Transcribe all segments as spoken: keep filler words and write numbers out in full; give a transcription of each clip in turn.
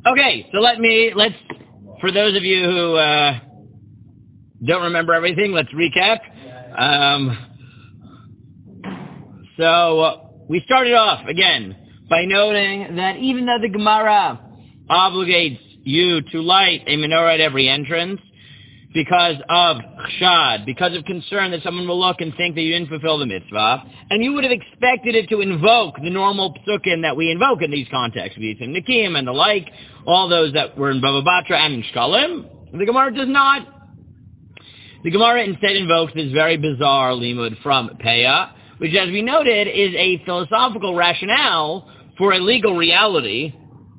Okay, so let me, let's, for those of you who uh, don't remember everything, let's recap. Um, so uh, we started off, again, by noting that even though the Gemara obligates you to light a menorah at every entrance, because of chshad, because of concern that someone will look and think that you didn't fulfill the mitzvah, and you would have expected it to invoke the normal psukim that we invoke in these contexts, V'yitzim Nikim and the like, all those that were in Bava Batra and in Shkalim. The Gemara does not. The Gemara instead invokes this very bizarre limud from Peah, which, as we noted, is a philosophical rationale for a legal reality.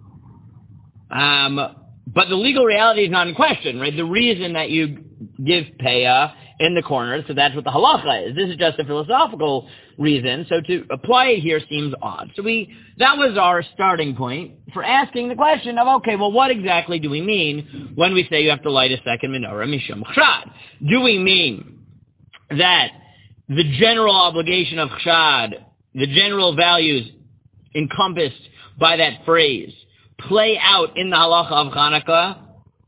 Um... But the legal reality is not in question, right? The reason that you give Peah in the corner, so that's what the halacha is. This is just a philosophical reason, so to apply it here seems odd. So we, that was our starting point for asking the question of, okay, well, what exactly do we mean when we say you have to light a second menorah, mishum chshad? Do we mean that the general obligation of chshad, the general values encompassed by that phrase, play out in the halacha of Hanukkah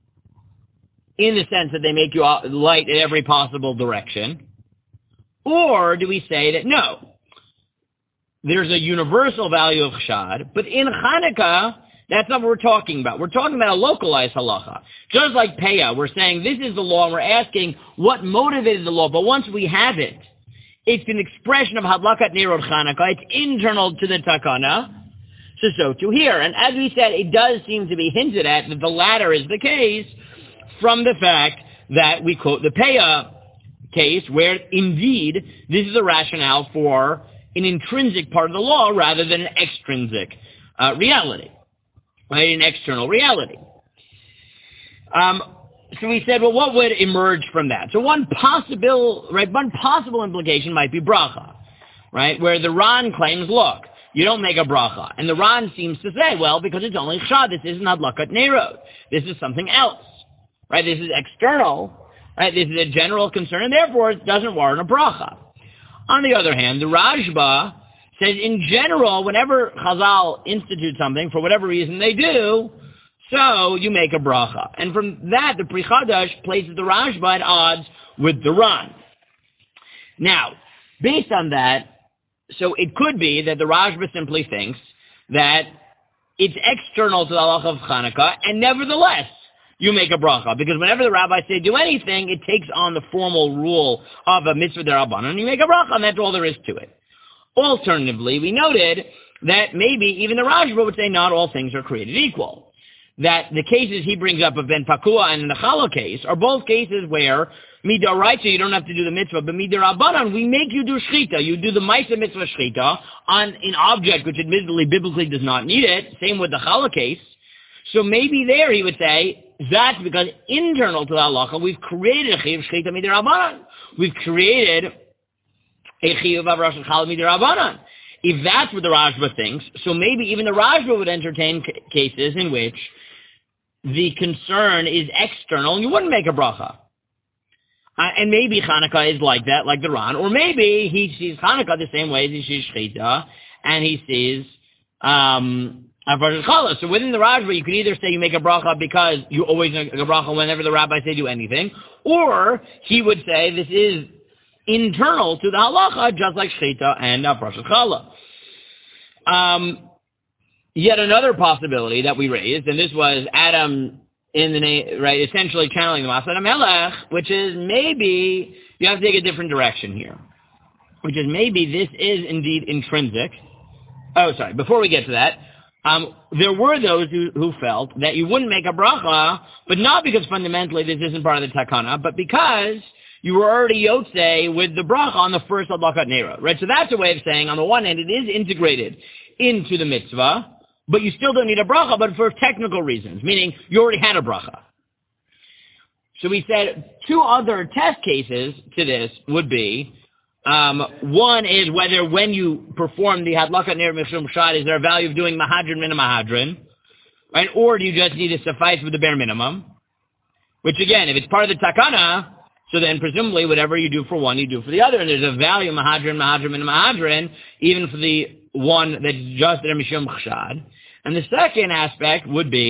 in the sense that they make you light in every possible direction? Or do we say that no, there's a universal value of chshad, but in Hanukkah, that's not what we're talking about. We're talking about a localized halacha. Just like Peah, we're saying this is the law, and we're asking what motivated the law, but once we have it, it's an expression of hadlakat nerot Hanukkah, it's internal to the takana. So, so to here. And as we said, it does seem to be hinted at that the latter is the case from the fact that we quote the Peah case where indeed this is a rationale for an intrinsic part of the law rather than an extrinsic uh, reality, right? An external reality. Um, so we said, well, what would emerge from that? So one possible, right, one possible implication might be bracha, right, where the Ran claims, look, you don't make a bracha. And the Ran seems to say, well, because it's only chshad, this isn't hadlakat nerot. This is something else, right? This is external, right? This is a general concern, and therefore it doesn't warrant a bracha. On the other hand, the Rashba says, in general, whenever Chazal institute something, for whatever reason they do, so you make a bracha. And from that, the Pri Chadash places the Rashba at odds with the Ran. Now, based on that, so it could be that the Rashba simply thinks that it's external to the halacha of Hanukkah, and nevertheless, you make a bracha. Because whenever the rabbis say do anything, it takes on the formal rule of a mitzvah derabanan, and you make a bracha, and that's all there is to it. Alternatively, we noted that maybe even the Rashba would say not all things are created equal. That the cases he brings up of Ben Pakua and the Chala case are both cases where midaraita, you don't have to do the mitzvah, but midarabanan, we make you do shchita. You do the ma'aseh mitzvah shchita on an object which admittedly biblically does not need it. Same with the Chala case. So maybe there he would say, that's because internal to the halacha, we've created a chiyuv shchita midarabanan. We've created a chiyuv of rosh chala midarabanan. If that's what the Rashba thinks, so maybe even the Rashba would entertain c- cases in which the concern is external and you wouldn't make a bracha. Uh, and maybe Hanukkah is like that, like the Ran. Or maybe he sees Hanukkah the same way as he sees Shechita, and he sees um, Rosh Chala. So within the Rashba, you can either say you make a bracha because you always make a bracha whenever the rabbis say do anything, or he would say this is internal to the halacha, just like Shechita and uh, Rosh Chala. Um, yet another possibility that we raised, and this was Adam in the name, right, essentially channeling the Masad HaMelech, which is maybe you have to take a different direction here, which is maybe this is indeed intrinsic. Oh, sorry, before we get to that, um, there were those who, who felt that you wouldn't make a bracha, but not because fundamentally this isn't part of the takana, but because you were already yotzei with the bracha on the first hadlakat nerot, right? So that's a way of saying, on the one hand, it is integrated into the mitzvah, but you still don't need a bracha, but for technical reasons, meaning you already had a bracha. So we said two other test cases to this would be, um, one is whether when you perform the hadlakat nerot mishum shad, is there a value of doing mahadrin min mahadrin, right? Or do you just need to suffice with the bare minimum? Which again, if it's part of the takana, so then presumably whatever you do for one, you do for the other. And there's a value, mahadrin, mahadrin, and mahadrin, even for the one that's just there mishum chshad. And the second aspect would be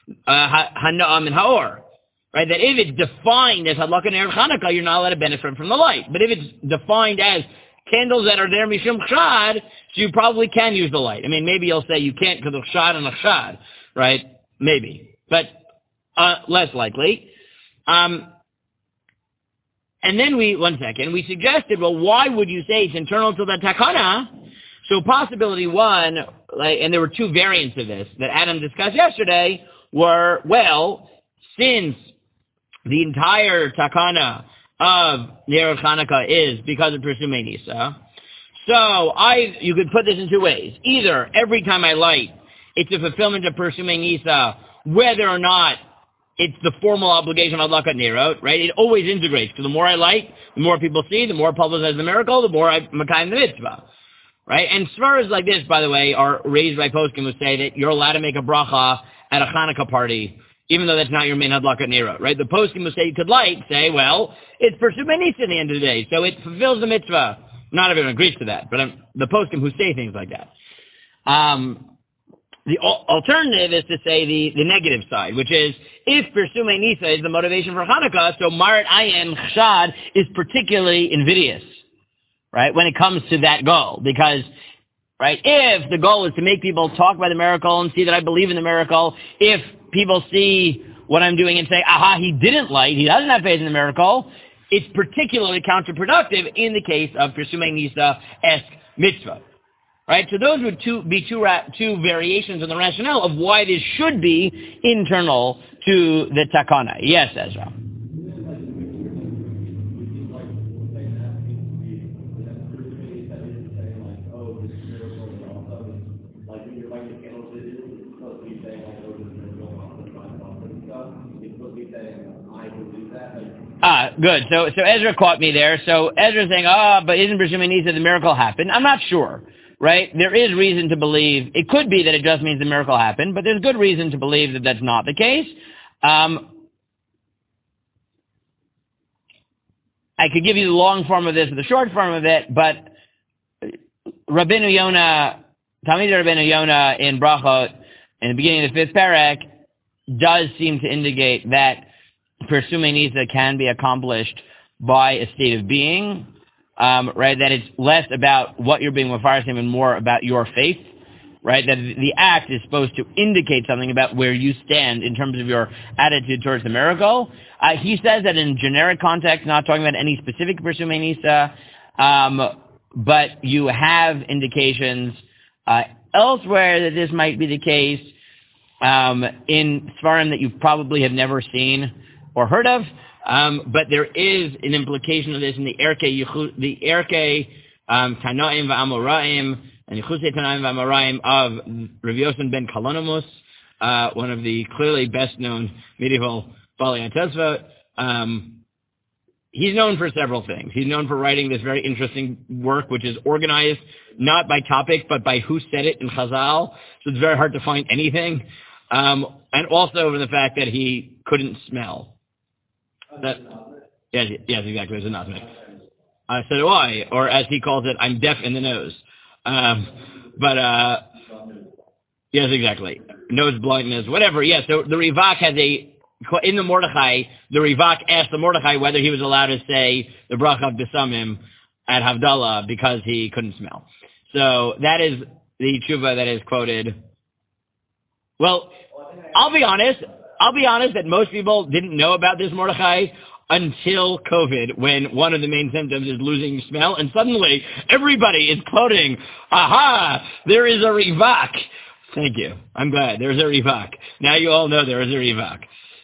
uh, Hana'am and Haor. Right? That if it's defined as Hadlaka Ner Chanukah, you're not allowed to benefit from the light. But if it's defined as candles that are there Mishum Chad, so you probably can use the light. I mean, maybe you'll say you can't because of Chad and a Chad, right? Maybe. But uh, less likely. Um, and then we, one second, we suggested, well, why would you say it's internal to the takana? So possibility one, like, and there were two variants of this that Adam discussed yesterday, were, well, since the entire takana of Ner Chanukah is because of Persumei Nisa, so I, you could put this in two ways. Either every time I light, it's a fulfillment of Persumei Nisa, whether or not it's the formal obligation of Adlakat Nerot, right? It always integrates. So the more I light, the more people see, the more publicize the miracle, the more I makayim the mitzvah, right? And svaras like this, by the way, are raised by poskim who say that you're allowed to make a bracha at a Hanukkah party, even though that's not your main Adlakat Nerot, right? The poskim who say you could light say, well, it's Persumei Nisa at the end of the day, so it fulfills the mitzvah. Not everyone agrees to that, but I'm, the poskim who say things like that. Um... The alternative is to say the, the negative side, which is, if Persumei Nisa is the motivation for Hanukkah, so Marat Ayin Chshad is particularly invidious, right, when it comes to that goal. Because, right, if the goal is to make people talk about the miracle and see that I believe in the miracle, if people see what I'm doing and say, aha, he didn't light, he doesn't have faith in the miracle, it's particularly counterproductive in the case of Persumei Nisa-esque mitzvah. Right, so those would two, be two, ra- two variations in the rationale of why this should be internal to the takana. Yes, Ezra. Ah, good. So, so Ezra caught me there. So Ezra's saying, ah, oh, but isn't Persumei Nisa the miracle happened? I'm not sure. Right? There is reason to believe, it could be that it just means the miracle happened, but there's good reason to believe that that's not the case. Um, I could give you the long form of this or the short form of it, but Rabbeinu Yonah, Talmid Rabbeinu Yonah in Brachot, in the beginning of the fifth parak, does seem to indicate that Persumei Nisa can be accomplished by a state of being. Um, right, that it's less about what you're being mefarsim and more about your faith, right? That the act is supposed to indicate something about where you stand in terms of your attitude towards the miracle. Uh, he says that in generic context, not talking about any specific Persumei Nisa, um, but you have indications uh, elsewhere that this might be the case um, in Svarim that you probably have never seen or heard of. Um, but there is an implication of this in the Erke, the Erke um, Tanaim v'Amoraim and Yichusei Tanaim v'Amoraim of Rav Yosan ben Kalonimus, uh, one of the clearly best-known medieval Balei HaTosfot. Um, he's known for several things. He's known for writing this very interesting work, which is organized not by topic, but by who said it in Chazal. So it's very hard to find anything. Um, and also for the fact that he couldn't smell. That, yes, yes, exactly. It's a Nazmik. Uh, so do I, or as he calls it, I'm deaf in the nose. Um, but uh, yes, exactly. Nose blindness, whatever. Yeah. So the Rivak has a in the Mordechai. The Rivak asked the Mordechai whether he was allowed to say the bracha of Besamim at Havdalah because he couldn't smell. So that is the tshuva that is quoted. Well, I'll be honest. I'll be honest that most people didn't know about this Mordechai until COVID, when one of the main symptoms is losing smell, and suddenly everybody is quoting, aha, there is a Rivak. Thank you. I'm glad. There's a Rivak. Now you all know there is a Rivak.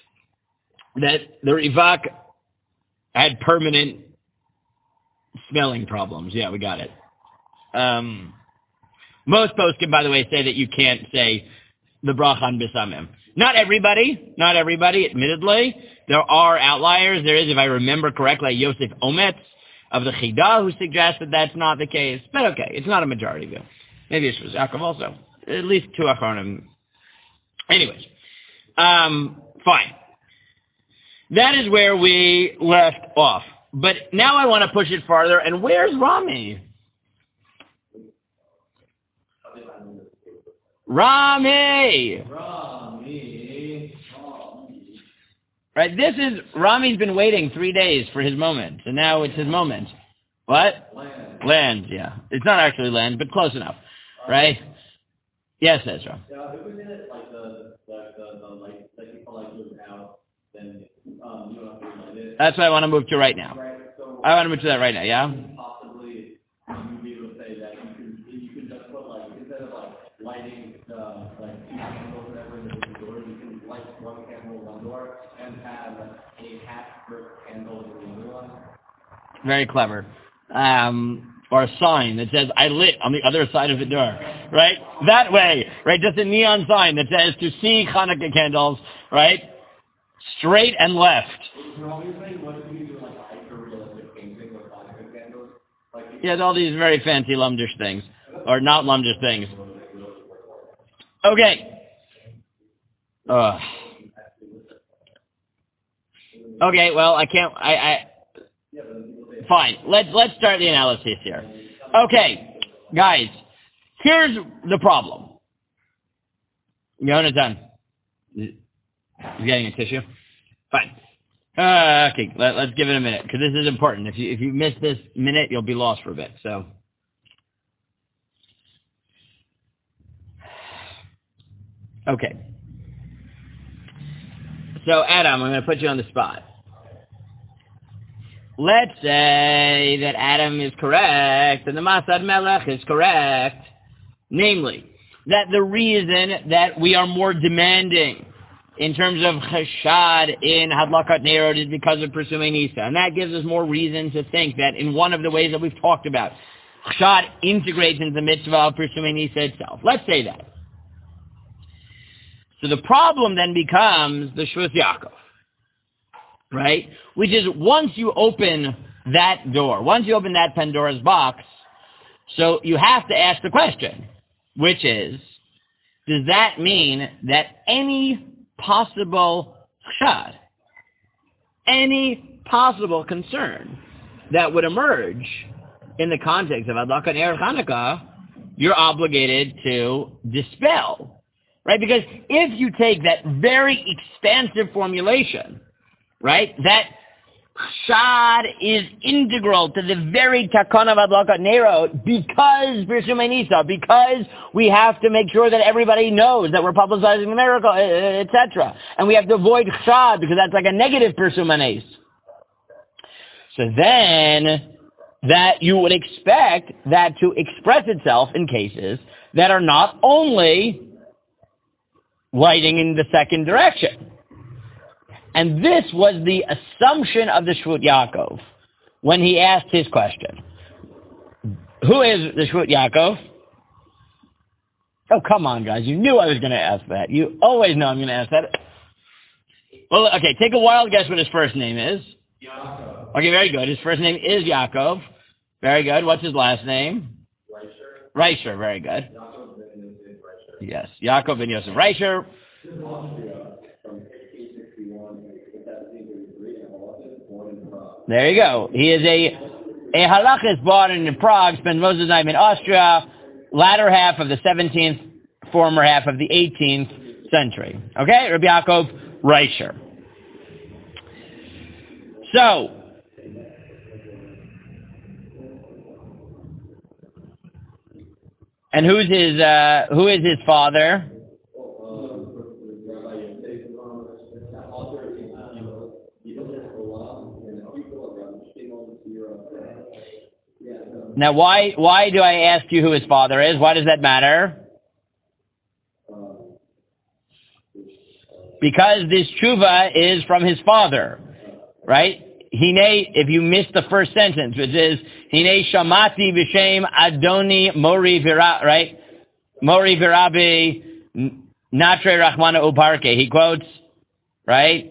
That the Rivak had permanent smelling problems. Yeah, we got it. Um, most poskim, by the way, say that you can't say the bracha on Besamim. Not everybody, not everybody, admittedly. There are outliers. There is, if I remember correctly, Yosef Ometz of the Chidah who suggests that that's not the case. But okay, it's not a majority view. Maybe it's for Yaakov also. At least two Achronim. Anyways, um, fine. That is where we left off. But now I want to push it farther. And where's Rami? Rami! Rami! Right? This is, Rami's been waiting three days for his moment, and now it's his moment. What? Land. Land, yeah. It's not actually land, but close enough. Right? Yes, Ezra. Yeah, if we did it like the, like the, the light, like you call like move out, then, um, you don't have to relight it. That's what I want to move to right now. Right, so. I want to move to that right now, yeah? Possibly, you'd be able to say that you could, you could just put like, instead of like lighting, uh, like two candles or whatever in the different doors, you can light one candle in one door and have a half brick candle in the other one. Very clever. Um, or a sign that says, I lit on the other side of the door, right? That way, right? Just a neon sign that says to see Hanukkah candles, right? Straight and left. Yeah, all these very fancy lumdish things. Or not lumdish things. Okay. Uh. Okay, well, I can't, I, I, fine. Let's, let's start the analysis here. Okay, guys, here's the problem. Yonatan. Is getting a tissue? Fine. Uh, okay, let, let's give it a minute, because this is important. If you, if you miss this minute, you'll be lost for a bit, so. Okay. So, Adam, I'm going to put you on the spot. Let's say that Adam is correct, and the Masad Melech is correct. Namely, that the reason that we are more demanding in terms of chashad in Hadlakat Nerod is because of Persumei Nisa. And that gives us more reason to think that in one of the ways that we've talked about, chashad integrates into the mitzvah of Persumei Nisa itself. Let's say that. So the problem then becomes the Shvus Yaakov, right? Which is once you open that door, once you open that Pandora's box, so you have to ask the question, which is, does that mean that any possible chashad, any possible concern that would emerge in the context of Hadlakat Erev Hanukkah, you're obligated to dispel, right? Because if you take that very expansive formulation, right, that chashad is integral to the very takana of Hadlakat Nerod because Persumei Nisa, because we have to make sure that everybody knows that we're publicizing the miracle, et cetera. And we have to avoid chashad because that's like a negative Persumei Nisa. So then, that you would expect that to express itself in cases that are not only lighting in the second direction. And this was the assumption of the Shvut Yaakov when he asked his question. Who is the Shvut Yaakov? Oh, come on, guys. You knew I was going to ask that. You always know I'm going to ask that. Well, okay, take a wild guess what his first name is. Yaakov. Okay, very good. His first name is Yaakov. Very good. What's his last name? Reisher. Reisher, very good. Yaakov ben Yosef Reisher. Yes, Yaakov ben Yosef Reisher. There you go. He is a, a halachist born in Prague, spent most of his time in Austria, latter half of the seventeenth, former half of the eighteenth century. Okay? Rabbi Yaakov Reisher. So, and who's his, uh, who is his father? Now, why why do I ask you who his father is? Why does that matter? Because this tshuva is from his father, right? Hine, if you missed the first sentence, which is Hine Shamati B'Shem Adoni Mori Vira, right? Mori Virabi Natre Rachmana Uparke. He quotes, right?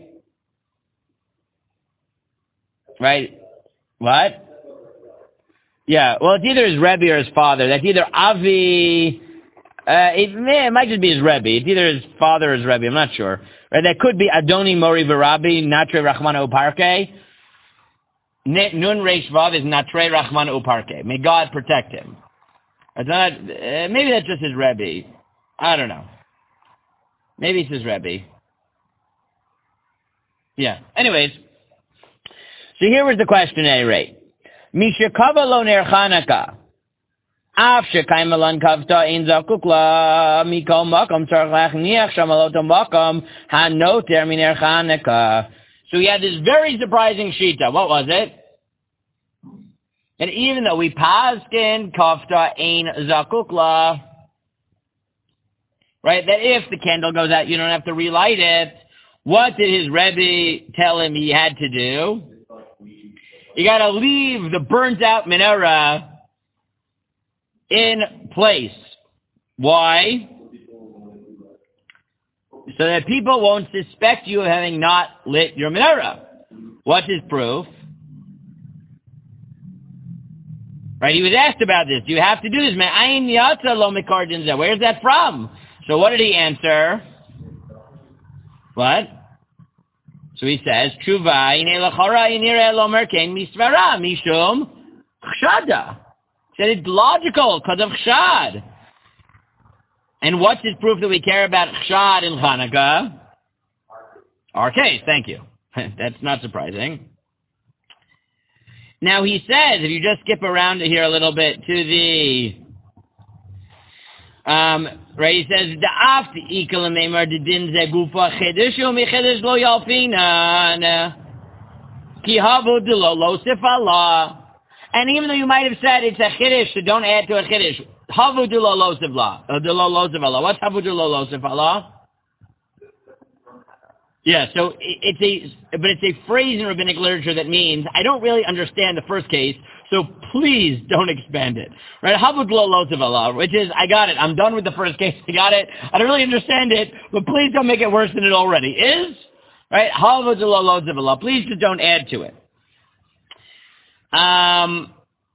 Right? What? Yeah, well, it's either his Rebbe or his father. That's either Avi, uh, it, it might just be his Rebbe. It's either his father or his Rebbe, I'm not sure. Right? That could be Adoni Mori Virabi, Natre Rachmana Uparke. Nun Reish Vav is Natre Rachmana Uparke. May God protect him. It's not, uh, maybe that's just his Rebbe. I don't know. Maybe it's his Rebbe. Yeah. Anyways, so here was the question at any rate. Mishakava lo ner Chanukah. Af shekaimalan kavta in zakuk la mikol makom tzarich lachniach shamalot makom hanoter miner Chanukah. So we had this very surprising shita. What was it? And even though we paskin kavta ein zakuk la, right, that if the candle goes out, you don't have to relight it. What did his Rebbe tell him he had to do? You got to leave the burnt out menorah in place. Why? So that people won't suspect you of having not lit your menorah. What's his proof? Right, he was asked about this. Do you have to do this? Where's that from? So what did he answer? What? So he says, Tshuva, ine lachara inire lomer ken misvara, mishum chshada. He said it's logical, because of chshad. And what's his proof that we care about chshad in Chanukah? Our case, thank you. That's not surprising. Now he says, if you just skip around here a little bit to the... Um, right, he says, "Da'af ikal meimar dedin zegufa chedesh yomi chedesh lo yalfinan ki havu delo lo sifala." And even though you might have said it's a chiddush, so don't add to a chiddush. Havu delo lo sifala, delo lo sifala. What's havu delo lo sifala? Yeah, so it's a, but it's a phrase in rabbinic literature that means I don't really understand the first case, so please don't expand it. Right? Havud lo lo tivala, which is I got it. I'm done with the first case. I got it. I don't really understand it, but please don't make it worse than it already is. Right? Havud lo lo tivala. Please just don't add to it. Um.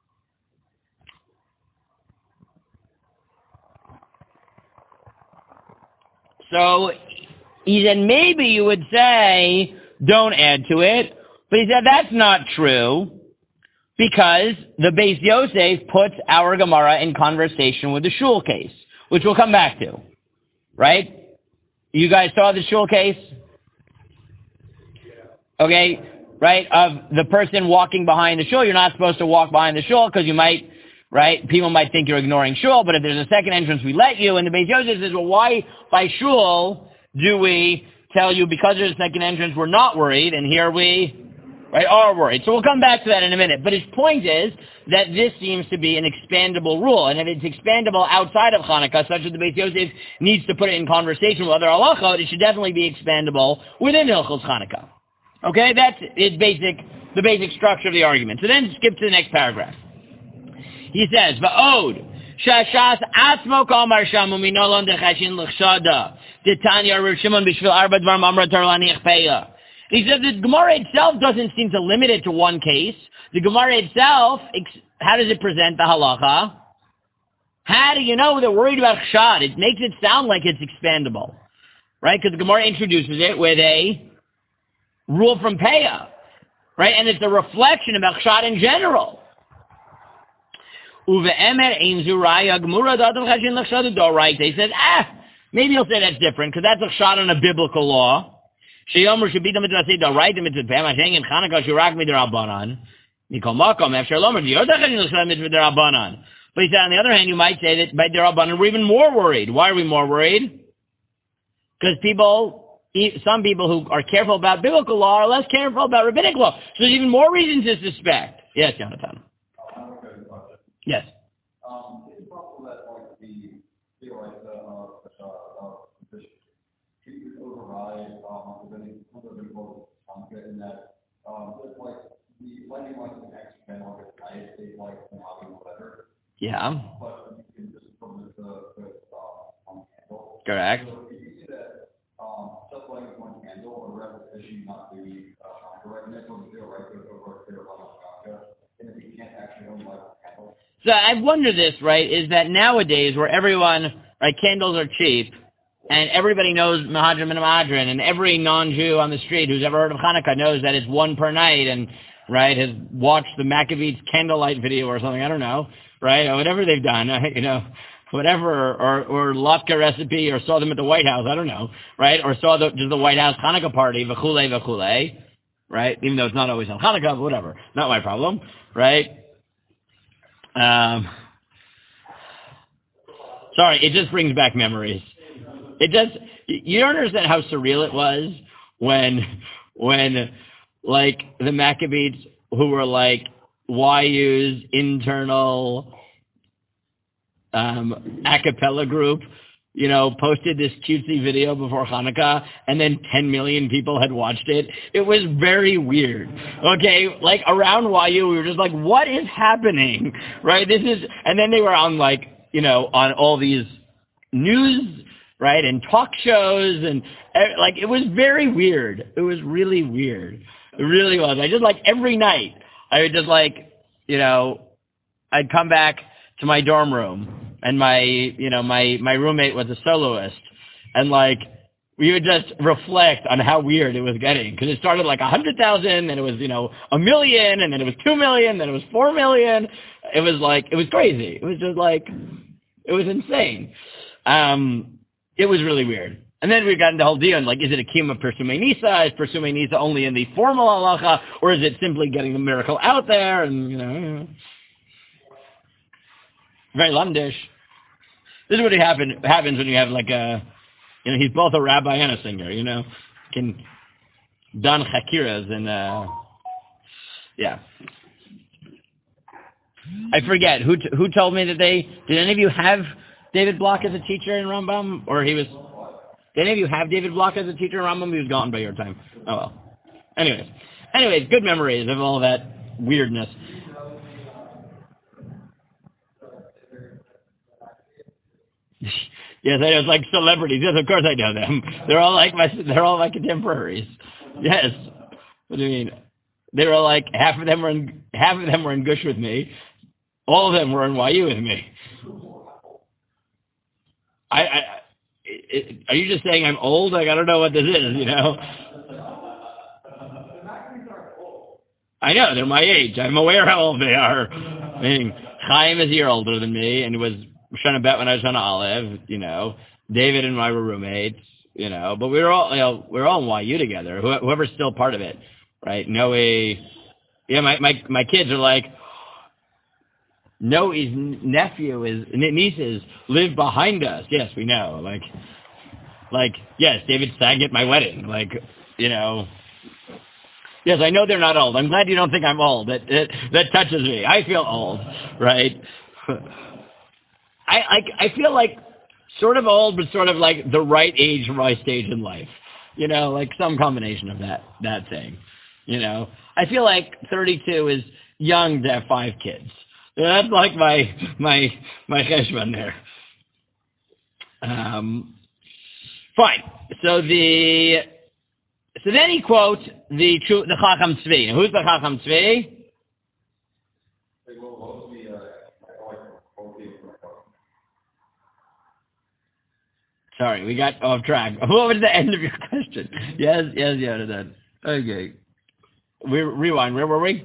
So he said, maybe you would say, don't add to it. But he said, that's not true, because the Beis Yosef puts our Gemara in conversation with the Shul case, which we'll come back to. Right? You guys saw the Shul case? Okay? Right? Of the person walking behind the Shul. You're not supposed to walk behind the Shul, because you might, right? People might think you're ignoring Shul, but if there's a second entrance, we let you. And the Beis Yosef says, well, why by Shul do we tell you because there's a second entrance we're not worried, and here we right, are worried? So we'll come back to that in a minute. But his point is that this seems to be an expandable rule, and if it's expandable outside of Chanukah, such that the Beis Yosef needs to put it in conversation with other halachot, it should definitely be expandable within Hilchos Chanukah. Okay, that's its basic, the basic structure of the argument. So then skip to the next paragraph. He says, "Va'od shashas atzmo kol mar shamu minolon dechashin l'chshada detanya Rav Shimon b'shvil arba dvar mamra tar laniach peya." He says the Gemara itself doesn't seem to limit it to one case. The Gemara itself, how does it present the halacha? How do you know they're worried about chshad? It makes it sound like it's expandable, right? Because the Gemara introduces it with a rule from peya, right? And it's a reflection about chshad in general. He says, ah, maybe he'll say that's different, because that's a shot on a biblical law. But he said, on the other hand, you might say that by Derabanan we're even more worried. Why are we more worried? Because people, some people who are careful about biblical law are less careful about rabbinic law. So there's even more reason to suspect. Yes, Jonathan. Yes. Um, is it possible that like the feel like the uh, uh, uh, the you could override um the biblical concept in that um just like the lighting like an extra like a night is like an obvious whatever. Yeah. But you can just put it the the uh on candle. Correct. So if you see that um just like one candle or repetition not the uh correct mental feel right goes over clear on the and if you can't actually only light a candle. So I wonder this, right, is that nowadays where everyone, right, candles are cheap, and everybody knows Mahadran and Mahadran, and every non-Jew on the street who's ever heard of Hanukkah knows that it's one per night, and, right, has watched the Maccabees candlelight video or something, I don't know, right, or whatever they've done, you know, whatever, or, or latke recipe, or saw them at the White House, I don't know, right? Or saw the, just the White House Hanukkah party, v'chule, v'chule, right? Even though it's not always on Hanukkah, but whatever. Not my problem, right? Um, sorry, it just brings back memories. It just, you don't understand how surreal it was when, when, like, the Maccabees, who were like Y U's internal um, a cappella group, you know, posted this cutesy video before Hanukkah, and then ten million people had watched it. It was very weird. Okay, like around Y U, we were just like, what is happening? Right? This is, and then they were on like, you know, on all these news, right, and talk shows, and like it was very weird. It was really weird. It really was. I just like every night, I would just like, you know, I'd come back to my dorm room, and my, you know, my, my roommate was a soloist, and like, we would just reflect on how weird it was getting, because it started like a hundred thousand, and it was, you know, a million, and then it was two million, then it was four million. It was like, it was crazy. It was just like, it was insane. Um, it was really weird. And then we got into the whole deal, and like, is it a kiyum persumei nisa? Is persumei nisa only in the formal halacha, or is it simply getting the miracle out there? And, you know, you know. Very lamdish. This is what happen, happens when you have like a, you know, he's both a rabbi and a singer, you know, can don chakiras and, uh, yeah. I forget, who t- who told me that they, did any of you have David Block as a teacher in Rambam? Or he was, did any of you have David Block as a teacher in Rambam? He was gone by your time. Oh well. Anyways. Anyways, good memories of all that weirdness. Yes, I know, like celebrities. Yes, of course I know them. They're all like my, they're all my contemporaries. Yes. What do you mean? They were like, half of them were in, half of them were in Gush with me. All of them were in Y U with me. I, I, it, are you just saying I'm old? Like, I don't know what this is, you know? I know, they're my age. I'm aware how old they are. I mean, Chaim is a year older than me, and he was trying to bet when I was on Olive, you know. David and I were roommates, you know. But we were all, you know, we were all in Y U together. Whoever's still part of it, right? Noe, yeah, my my my kids are like, Noe's nephew is nieces live behind us. Yes, we know. Like, like yes, David sang at my wedding. Like, you know. Yes, I know they're not old. I'm glad you don't think I'm old. That that, that touches me. I feel old, right? I, I I feel like sort of old, but sort of like the right age for my stage in life. You know, like some combination of that that thing. You know, I feel like thirty-two is young to have five kids. That's like my my my cheshbon there. Um, fine. So the so then he quotes the the Chacham Tzvi. Now, who's the Chacham Tzvi? Sorry, we got off track. What was the end of your question? Yes, yes, yeah, that. Okay. We rewind. Where were we?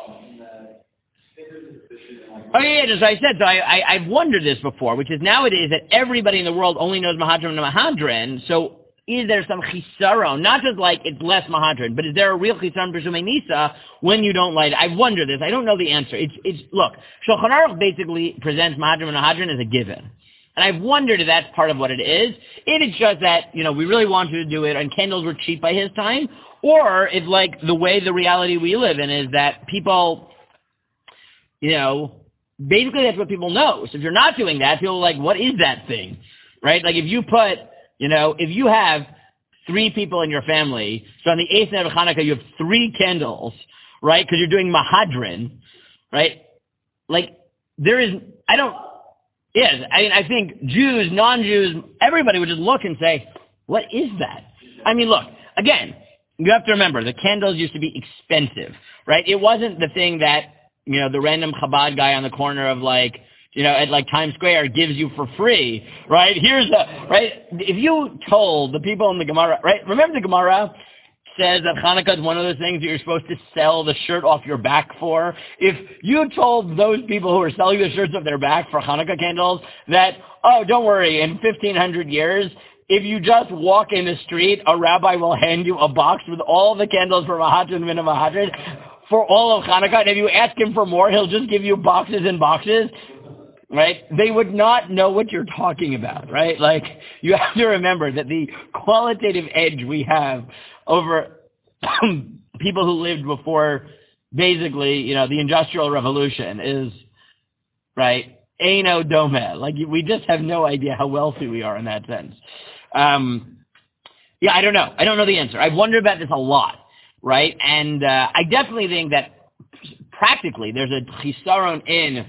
Oh yeah, as I said, so I, I I've wondered this before, which is nowadays that everybody in the world only knows Mahadran and Mahadran. So is there some chisaron? Not just like it's less Mahadran, but is there a real chisaron Persumei Nisa when you don't light it? I wonder this. I don't know the answer. It's it's look, Shulchan Aruch basically presents Mahadran and Mahadran as a given. And I've wondered if that's part of what it is. If it's just that, you know, we really wanted to do it and candles were cheap by his time, or if like the way the reality we live in is that people, you know, basically that's what people know. So if you're not doing that, people are like, what is that thing? Right? Like if you put, you know, if you have three people in your family, so on the eighth night of Hanukkah you have three candles, right? Because you're doing Mahadran, right? Like there is, I don't, yes, I mean, I think Jews, non-Jews, everybody would just look and say, what is that? I mean, look, again, you have to remember, the candles used to be expensive, right? It wasn't the thing that, you know, the random Chabad guy on the corner of like, you know, at like Times Square gives you for free, right? Here's a, right? If you told the people in the Gemara, right? Remember the Gemara? says that Hanukkah is one of those things that you're supposed to sell the shirt off your back for. If you told those people who are selling the shirts off their back for Hanukkah candles that, oh, don't worry, in fifteen hundred years, if you just walk in the street, a rabbi will hand you a box with all the candles for Mahadran and Mahadran for all of Hanukkah, and if you ask him for more, he'll just give you boxes and boxes. Right? They would not know what you're talking about, right? Like, you have to remember that the qualitative edge we have over people who lived before, basically, you know, the Industrial Revolution is, right, Eino Dome. Like, we just have no idea how wealthy we are in that sense. Um, yeah, I don't know. I don't know the answer. I've wondered about this a lot, right? And uh, I definitely think that practically there's a chisaron in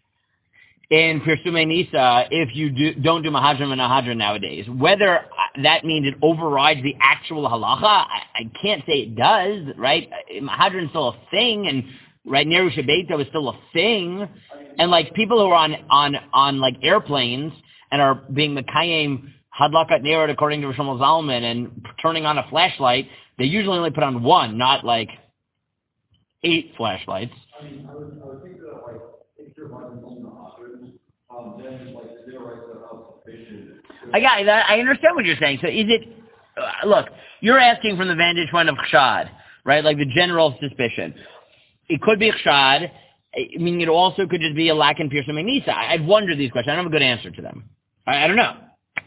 in Pirsumei Nisa if you do, don't do Mahadran and Mahadran nowadays. Whether that means it overrides the actual halacha, I, I can't say it does, right? Mahadran is still a thing, and right, Neru Shebeito is still a thing. And like people who are on, on, on like airplanes and are being Mekayim Hadlakat Nerut according to Rosh Zalman and turning on a flashlight, they usually only put on one, not like eight flashlights. I mean, I would, I would think that like, if you're running on the Mahadran, um, then like zero rights are sufficient. I got that. I understand what you're saying. So is it, uh, look, you're asking from the vantage point of chshad, right? Like the general suspicion. It could be chshad. I mean, it also could just be a lack in Pirsumei Nisa. I've wondered these questions. I don't have a good answer to them. I, I don't know.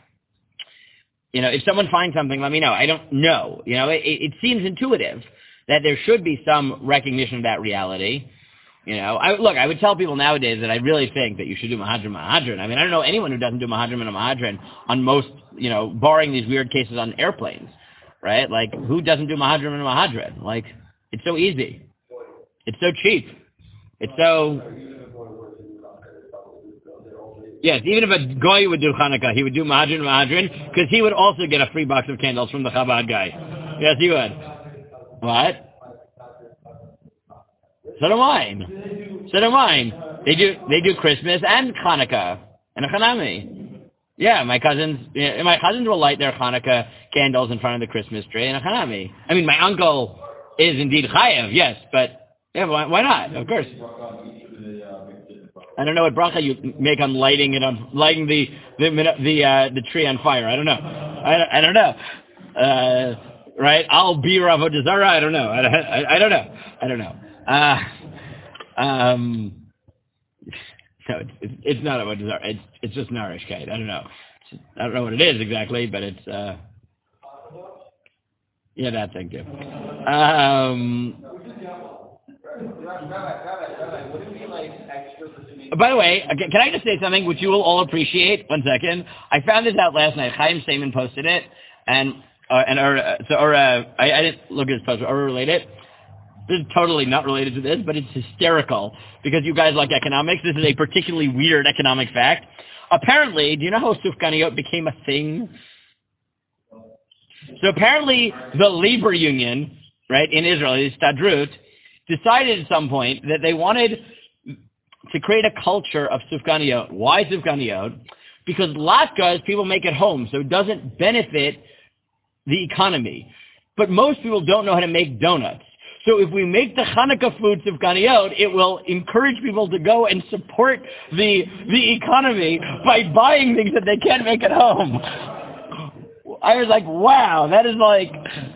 You know, if someone finds something, let me know. I don't know. You know, it, it seems intuitive that there should be some recognition of that reality. You know, I, look, I would tell people nowadays that I really think that you should do Mahadran Mahadran. I mean, I don't know anyone who doesn't do Mahadran and Mahadran on most, you know, barring these weird cases on airplanes, right? Like, who doesn't do Mahadran and Mahadran? Like, it's so easy. It's so cheap. It's so... Yes, even if a goy would do Hanukkah, he would do Mahadran and Mahadran, because he would also get a free box of candles from the Chabad guy. Yes, he would. What? So do mine. So do mine. They do they do Christmas and Hanukkah and a Hanami. Yeah, my cousins yeah, my cousins will light their Hanukkah candles in front of the Christmas tree and a Hanami. I mean, my uncle is indeed chayav, yes, but yeah, why, why not? Of course. I don't know what bracha you make on lighting it on lighting the the the uh, the tree on fire. I don't know. I, I don't know. Uh, right? I'll be Avodah Zarah. I don't know. I, I, I don't know. I don't know. Uh, um, no, it's, it's not Avodah Zarah. It's it's just Narishkeit. I don't know. It's, I don't know what it is exactly, but it's uh, yeah, that thing too. Um. By the way, can I just say something which you will all appreciate? One second. I found this out last night. Chaim Steinman posted it, and uh, and or uh, so or uh, I, I didn't look at his post or relate it. This is totally not related to this, but it's hysterical because you guys like economics. This is a particularly weird economic fact. Apparently, do you know how sufganiyot became a thing? So apparently, the labor union, right, in Israel, the Stadrut, decided at some point that they wanted to create a culture of sufganiyot. Why sufganiyot? Because latkes people make at home, so it doesn't benefit the economy. But most people don't know how to make donuts. So if we make the Hanukkah food sufganiyot, it will encourage people to go and support the the economy by buying things that they can't make at home. I was like, wow, that is like,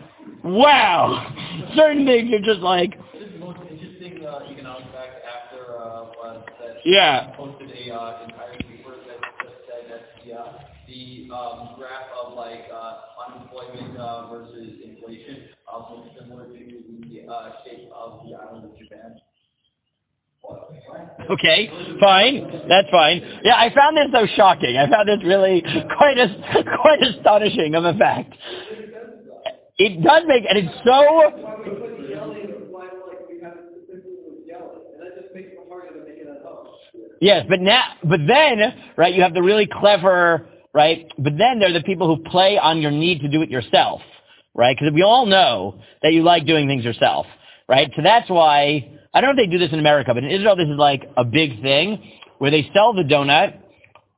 wow. Certain things are just like, Uh, economic fact after uh, was that yeah. posted a uh, entire paper that just said that the uh, the um, graph of like uh, unemployment uh, versus inflation uh, looks similar to the uh, shape of the island of Japan. Okay, fine. That's fine. Yeah, I found this so shocking. I found this really quite as quite astonishing of a fact. It does make, and it's so. Yes, but now, but then, right, you have the really clever, right, but then there are the people who play on your need to do it yourself, right, because we all know that you like doing things yourself, right, so that's why, I don't know if they do this in America, but in Israel this is like a big thing, where they sell the donut,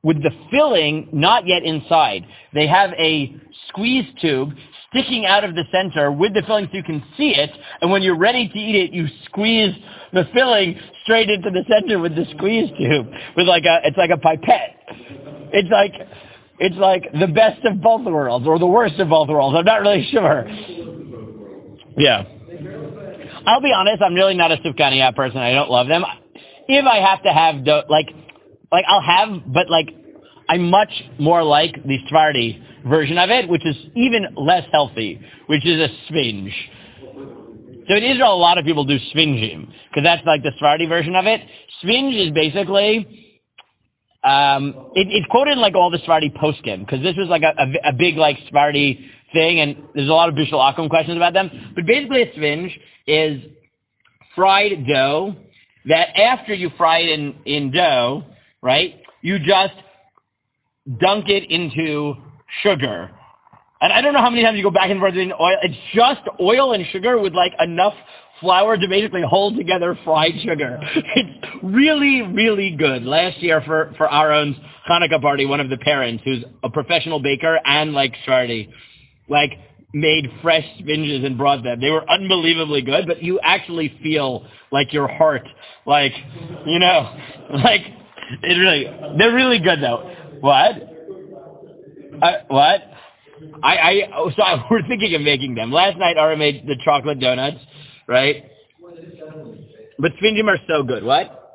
with the filling not yet inside. They have a squeeze tube sticking out of the center with the filling so you can see it, and when you're ready to eat it, you squeeze the filling straight into the center with the squeeze tube, with like a, it's like a pipette. It's like, it's like the best of both worlds, or the worst of both worlds. I'm not really sure. Yeah. I'll be honest, I'm really not a Sufganiya person. I don't love them. If I have to have, dough, like, like I'll have, but like, I'm much more like the Sephardi version of it, which is even less healthy, which is a sphinge. So in Israel, a lot of people do sphingeim, because that's like the Sephardi version of it. Sphinge is basically, um, it, it's quoted in like all the Sephardi poskim, because this was like a, a, a big like Sephardi thing, and there's a lot of Bishul Akum questions about them. But basically a sphinge is fried dough that after you fry it in, in dough, right, you just dunk it into sugar. And I don't know how many times you go back and forth in oil. It's just oil and sugar with like enough flour to basically hold together fried sugar. It's really, really good. Last year for, for Aaron's Hanukkah party, one of the parents, who's a professional baker and like Shardy, like made fresh sphinges and brought them. They were unbelievably good, but you actually feel like your heart, like, you know, like, it really, they're really good though. What? Uh, what? I, I, so I, we're thinking of making them. Last night, Ara made the chocolate donuts, right? But sphingeim are so good. What?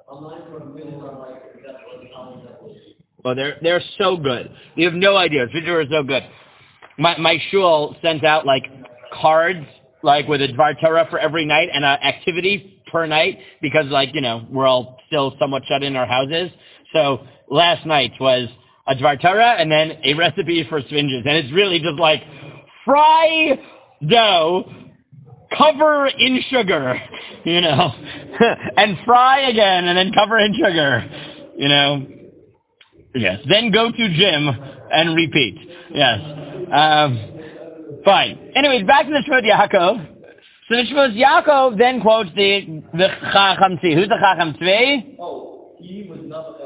Well, they're, they're so good. You have no idea. Sphingeim are so good. My, my shul sent out, like, cards, like, with a Dvar Torah for every night and an activity per night because, like, you know, we're all still somewhat shut in our houses. So last night was a Dvar Torah and then a recipe for sphinges. And it's really just like fry dough, cover in sugar, you know, and fry again and then cover in sugar, you know. Yes. Then go to gym and repeat. Yes. Um, fine. Anyways, back to the Shmot Yaakov. So the Shmot Yaakov then quotes the, the Chacham Tzvi. Who's the Chacham Tzvi? Oh, he was not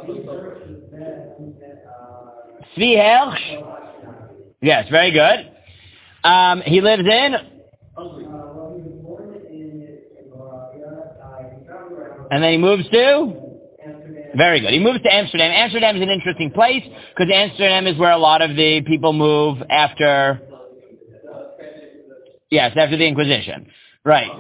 Tzvi Hersh. Yes, very good. Um, he lives in? And then he moves to? Very good. He moves to Amsterdam. Amsterdam is an interesting place because Amsterdam is where a lot of the people move after, yes, after the Inquisition. Right.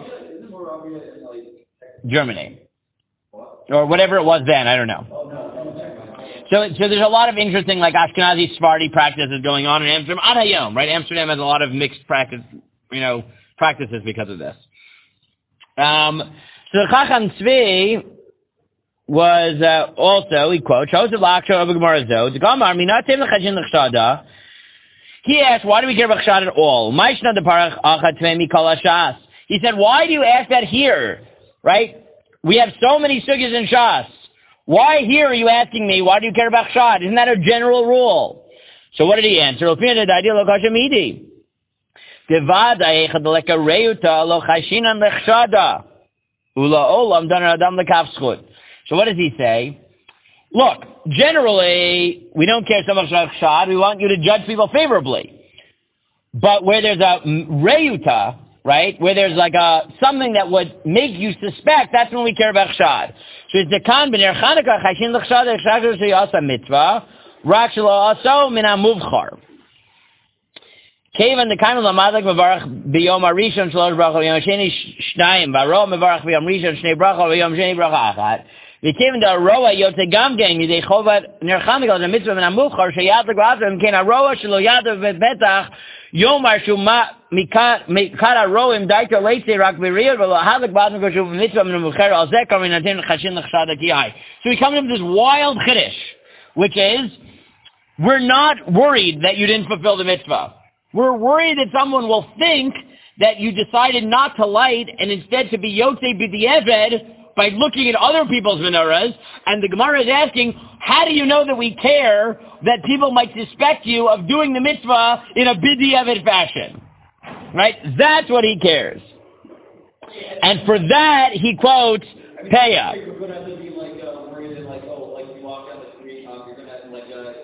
Germany. Or whatever it was then, I don't know. So, so there's a lot of interesting, like, Ashkenazi Sephardi practices going on in Amsterdam. Ad hayom, right? Amsterdam has a lot of mixed practice, you know, practices because of this. Um, so the Chacham Tzvi was uh, also, he quotes, he asked, why do we care about Chashad at all? He said, why do you ask that here? Right? We have so many sugyas in Shas. Why here are you asking me, why do you care about Chashad? Isn't that a general rule? So what did he answer? So what does he say? Look, generally, we don't care so much about Chashad. We want you to judge people favorably. But where there's a reyuta, right, where there's like a something that would make you suspect, that's when we care about Chashad. So it's the kan b'ner Chanukah chayshin l'chashad l'chashad sheyasa mitzvah rak shelo aso min hamuvchar. Kevan the kan l'madak mevarach b'yom harishon shlosh bracha b'yom sheni shnayim v'aro mevarach b'yom rishon shnei bracha b'yom sheni bracha achat. V'kevan the aroa yotze gam gang yidei chovat ner Chanukah the mitzvah min hamuvchar sheyad l'gvazim ken aroa shelo yadav betach Yomar Shuma Mikara Roim Daika Leitze Rak Beriel Hadak Bazim Koshu Mitzvah Min Mukhar Al Zekar Min Atin Chashin L'Chshad Akiyai. So we come to this wild chiddush, which is we're not worried that you didn't fulfill the mitzvah. We're worried that someone will think that you decided not to light and instead to be Yotze B'di'eved by looking at other people's menorahs, and the Gemara is asking, how do you know that we care that people might suspect you of doing the mitzvah in a b'di'eved fashion? Right? That's what he cares. And for that, he quotes Peah. You're going to have to be like uh, worried that like, oh, like you walk down the street, um, you're going to like uh,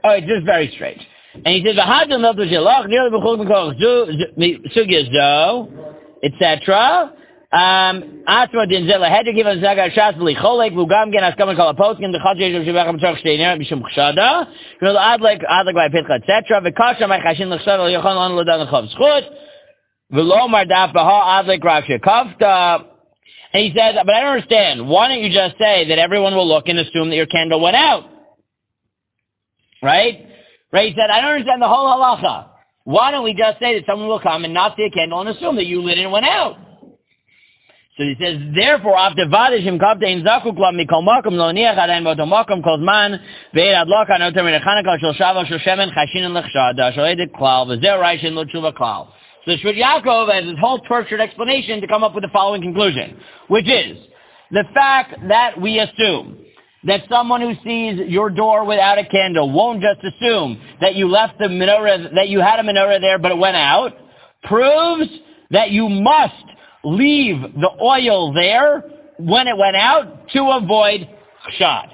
Oh, it's just very strange. And he says, "V'hadil miltu shelach nearly b'chol b'koch sugya zo, et cetera" Um, Atma din zeh lahedrik given zagar shas v'licholek v'ugam gen askam kol apotkin d'chad sheishav shebechem tzorch shteiner b'shum chshada v'nol adlek adlek v'aypitcha et cetera v'kasha ma'chashin l'chshada l'yochon l'on l'dan l'chov zchut v'lomar daf b'ha adlek rak shekavta. And he says, but I don't understand. Why don't you just say that everyone will look and assume that your candle went out? Right? Right? He said, I don't understand the whole halacha. Why don't we just say that someone will come and not see a candle and assume that you lit it and went out? So he says, therefore, after vadishim kaptein zakuk lam mikol makom lo niach adayin boto makom kol zman ve'ed adloka noter min echanaka shel shava shel shemen chashin and lechshada shel edik klal v'zeh raishin lo tshuva klal. So Shvut Yaakov has this whole tortured explanation to come up with the following conclusion, which is the fact that we assume that someone who sees your door without a candle won't just assume that you left the menorah, that you had a menorah there but it went out, proves that you must leave the oil there when it went out to avoid chshad.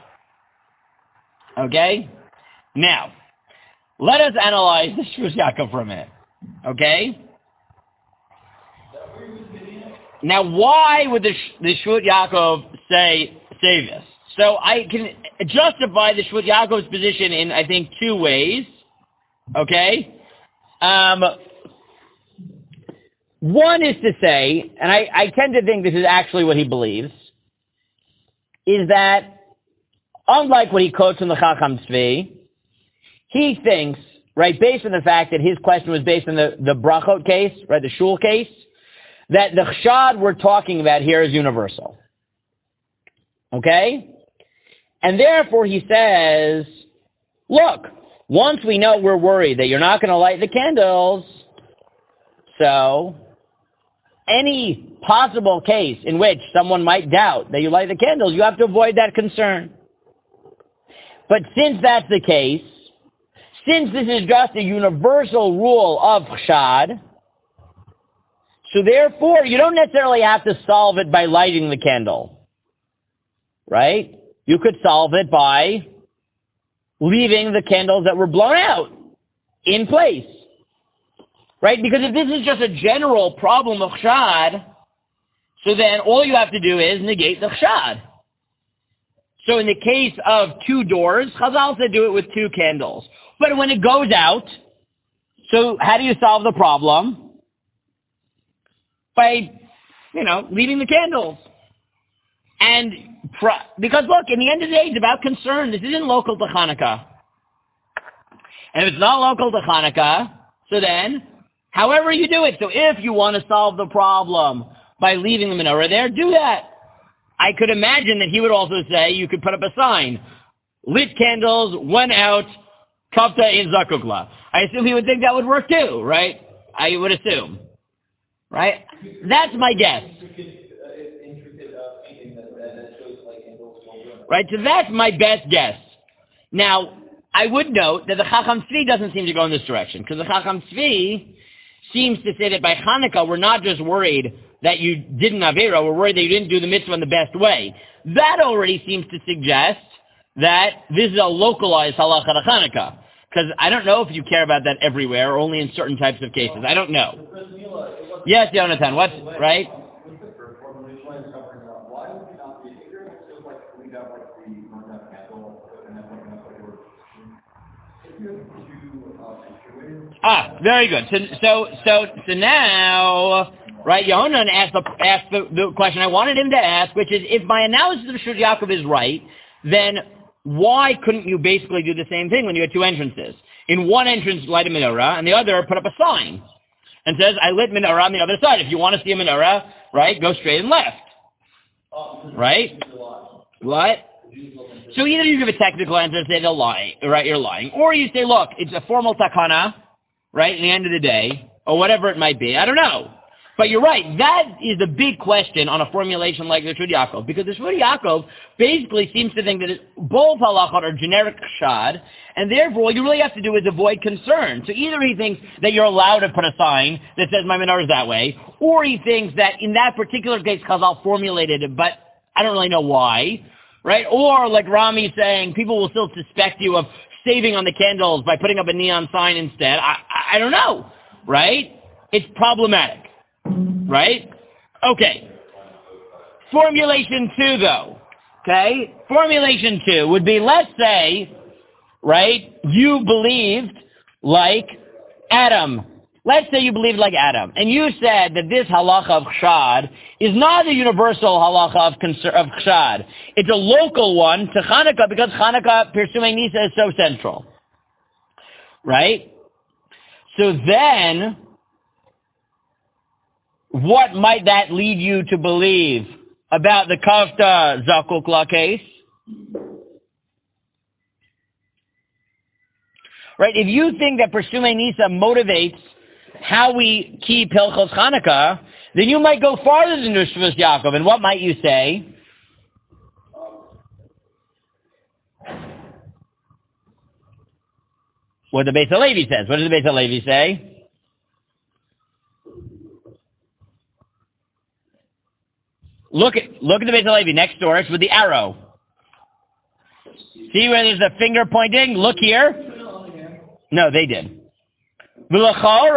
Okay? Now, let us analyze the Shvut Yaakov for a minute. Okay? Now, why would the, the Shvut Yaakov say, say this? So I can justify the Shvut Yaakov's position in, I think, two ways. Okay? Um, one is to say, and I, I tend to think this is actually what he believes, is that, unlike what he quotes in the Chacham Tzvi, he thinks, right, based on the fact that his question was based on the, the Brachot case, right, the Shul case, that the chshad we're talking about here is universal. Okay? And therefore he says, look, once we know we're worried that you're not going to light the candles, so any possible case in which someone might doubt that you light the candles, you have to avoid that concern. But since that's the case, since this is just a universal rule of chshad, so therefore, you don't necessarily have to solve it by lighting the candle, right? You could solve it by leaving the candles that were blown out in place, right? Because if this is just a general problem of chshad, so then all you have to do is negate the chshad. So in the case of two doors, Chazal said do it with two candles. But when it goes out, so how do you solve the problem? By, you know, leaving the candles. And, pro- because look, in the end of the day, it's about concern. This isn't local to Hanukkah. And if it's not local to Hanukkah, so then, however you do it, so if you want to solve the problem by leaving the menorah there, do that. I could imagine that he would also say you could put up a sign. Lit candles, went out, kafta in zakukla. I assume he would think that would work too, right? I would assume. Right? That's my guess. Right? So that's my best guess. Now, I would note that the Chacham Tzvi doesn't seem to go in this direction, because the Chacham Tzvi seems to say that by Hanukkah, we're not just worried that you didn't Avera, we're worried that you didn't do the mitzvah in the best way. That already seems to suggest that this is a localized halacha to Hanukkah. Because I don't know if you care about that everywhere, or only in certain types of cases. I don't know. Yes, Jonathan, what's, right? Ah, very good. So, so, so, so now, right, Yohanan asked the, asked the, the question I wanted him to ask, which is, if my analysis of Shvut Yaakov is right, then why couldn't you basically do the same thing when you had two entrances? In one entrance, light a menorah, and the other, put up a sign. And says, I lit menorah on the other side. If you want to see a menorah, right, go straight and left. Right? What? So either you give a technical answer and say they're lying, right, you're lying, or you say, look, it's a formal takana, right, at the end of the day, or whatever it might be. I don't know. But you're right. That is the big question on a formulation like the Shvut Yaakov, because the Shvut Yaakov basically seems to think that it, both halachot are generic chshad, and therefore all you really have to do is avoid concern. So either he thinks that you're allowed to put a sign that says my menorah is that way, or he thinks that in that particular case Chazal formulated it, but I don't really know why, right? Or like Rami's saying, people will still suspect you of saving on the candles by putting up a neon sign instead? I, I, I don't know, right? It's problematic, right? Okay. Formulation two, though, okay? Formulation two would be, let's say, right, you believed like Adam. Let's say you believed like Adam, and you said that this halacha of chshad is not a universal halacha of, of chshad. It's a local one to Chanukah because Chanukah, Pirsumei Nisa, is so central. Right? So then, what might that lead you to believe about the Kavta Zakukla case? Right? If you think that Pirsumei Nisa motivates how we keep Hilchos Chanukah, then you might go farther than Shvus Yaakov. And what might you say? What the Beis HaLevi says. What does the Beis HaLevi say? Look at look at the Beis HaLevi next door. It's with the arrow. See where there's a finger pointing? Look here. No, they did. He says,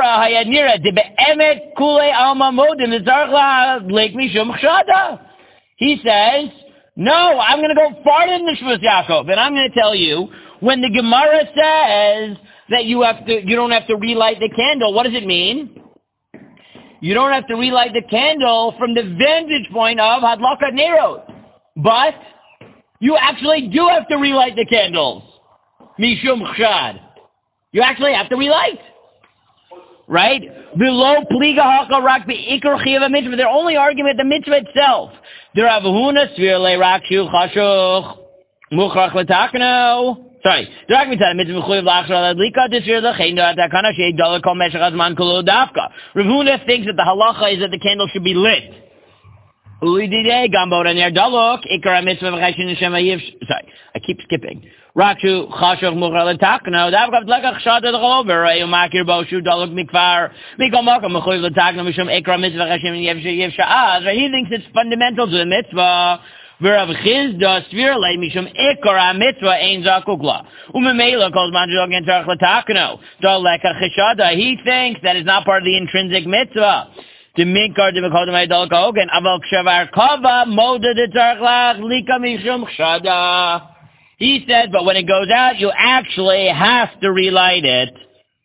no, I'm going to go farther than the Shvus Yaakov, and I'm going to tell you, when the Gemara says that you have to, you don't have to relight the candle, what does it mean? You don't have to relight the candle from the vantage point of Hadlakat Nerot, but you actually do have to relight the candles. Mishum Chshad. You actually have to relight. Right? Below pliga haka rak beikar chiyav mitzvah. They're only arguing at the mitzvah itself. The Rav Huna svir le rak shu chashuch muchrach letakno. Sorry. The Rak mitzvah mitzvah chuyav lachshal adlika tisvir lechein atakana shei dollar kol meshach azman kolo dafka. Rav Huna thinks that the halacha is that the candle should be lit. Ulididei gambod aner dalok ikar mitzvah v'chashin neshama yiv. Sorry, I keep skipping. Rakshu chashuch muchar letakno davkav tlekach shad adchol v'rei umakir bo shu dalok mikvar mikol makam mechuyav letakno mishum ikar mitzvah v'chashin yiv yiv sha'az. He thinks it's fundamental to the mitzvah. V'rav Chizda svir lei mishum ikar mitzvah ein zakukla umemela kol zman shogin tzarich letakno dalekach chishada. He thinks that it's not part of the intrinsic mitzvah. The minkar the mekodem idol kogen aval kshavar kava moda de tzarich lika mishum chshada. He said, but when it goes out, you actually have to relight it.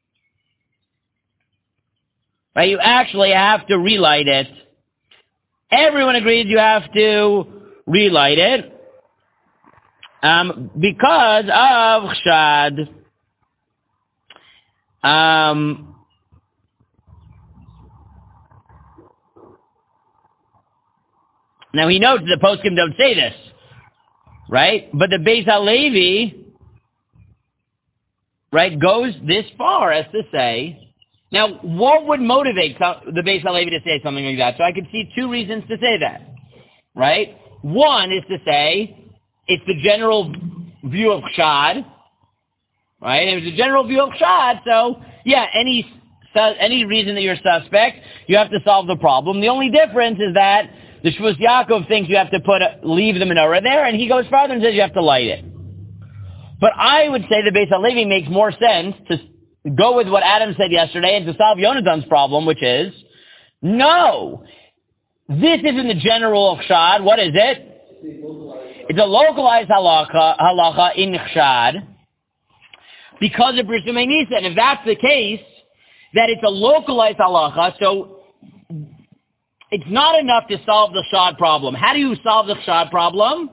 Right? You actually have to relight it. Everyone agrees you have to relight it um, because of chshad. Um, now he notes the poskim don't say this. Right? But the Beis HaLevi, right, goes this far as to say, now, what would motivate the Beis HaLevi to say something like that? So I could see two reasons to say that, right? One is to say, it's the general view of chshad, right? It's a general view of chshad, so, yeah, any, any reason that you're suspect, you have to solve the problem. The only difference is that the Shvus Yaakov thinks you have to put a, leave the menorah there, and he goes farther and says you have to light it. But I would say the Beis HaLevi makes more sense to go with what Adam said yesterday and to solve Yonatan's problem, which is, no, this isn't the general of chshad. What is it? It's a localized halacha, halacha in chshad because of Pirsumei Nisa. And if that's the case, that it's a localized halacha, so it's not enough to solve the chshad problem. How do you solve the chshad problem?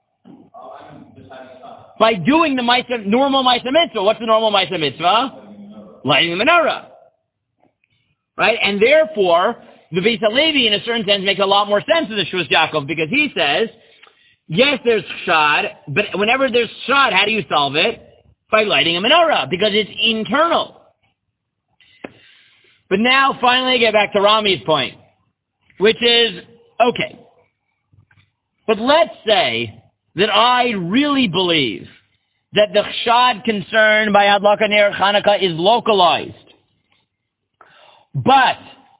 By doing the Maisa, normal Maisa Mitzvah. What's the normal Maisa Mitzvah? Lighting the menorah. Right? And therefore, the Beis HaLevi, in a certain sense, makes a lot more sense to the Shvus Yaakov, because he says, yes, there's chshad, but whenever there's chshad, how do you solve it? By lighting a menorah, because it's internal. But now, finally, I get back to Rami's point, which is, okay, but let's say that I really believe that the chshad concern by Adlaka Ner Chanukah is localized. But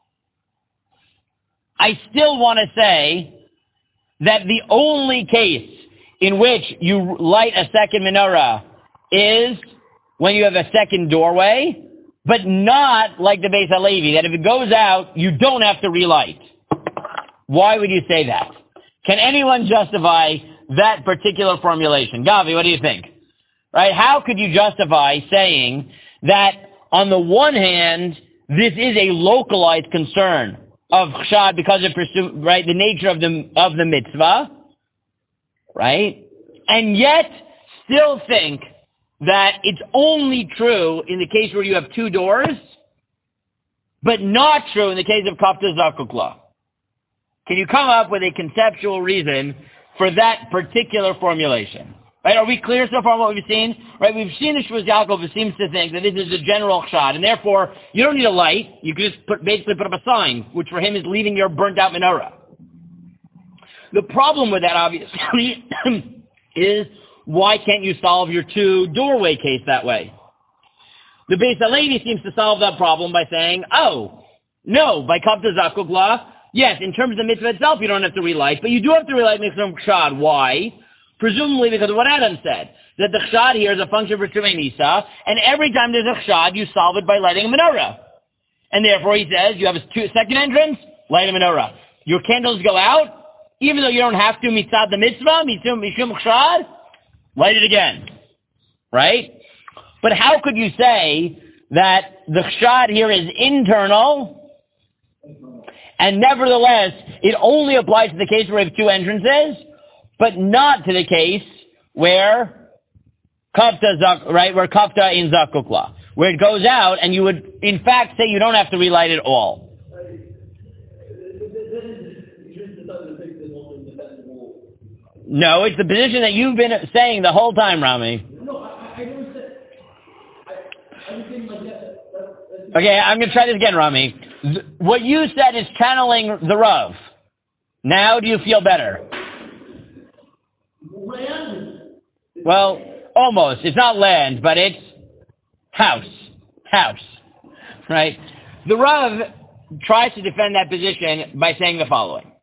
I still want to say that the only case in which you light a second menorah is when you have a second doorway, but not like the Beis HaLevi, that if it goes out, you don't have to relight. Why would you say that? Can anyone justify that particular formulation? Gavi, what do you think? Right? How could you justify saying that on the one hand, this is a localized concern of chshad because of pursue, right, the nature of the of the mitzvah, right? And yet still think that it's only true in the case where you have two doors, but not true in the case of kapta zakukla. Can you come up with a conceptual reason for that particular formulation? Right? Are we clear so far on what we've seen? Right? We've seen the Shvuz Yaakov who seems to think that this is a general chshad, and therefore you don't need a light. You can just put, basically put up a sign, which for him is leaving your burnt out menorah. The problem with that, obviously, is why can't you solve your two doorway case that way? The Beis HaLevi seems to solve that problem by saying, oh, no, by kapta zakukla, yes, in terms of the mitzvah itself, you don't have to relight, but you do have to relight mitzvah chshad. Why? Presumably because of what Adam said, that the chshad here is a function for Tumei Nisa, and every time there's a chshad, you solve it by lighting a menorah. And therefore, he says, you have a two, second entrance, light a menorah. Your candles go out, even though you don't have to mitzad the mitzvah, mitzvah mishum chshad, light it again. Right? But how could you say that the chshad here is internal, and nevertheless, it only applies to the case where we have two entrances, but not to the case where kapta zak, right, where kapta in zakukla, where it goes out, and you would, in fact, say you don't have to relight it all. No, it's the position that you've been saying the whole time, Rami. No, I, I never said. I, I think like that. That's, okay, I'm going to try this again, Rami. Th- what you said is channeling the Rav. Now, do you feel better? Land. Well, almost. It's not land, but it's house. House. Right? The Rav tries to defend that position by saying the following.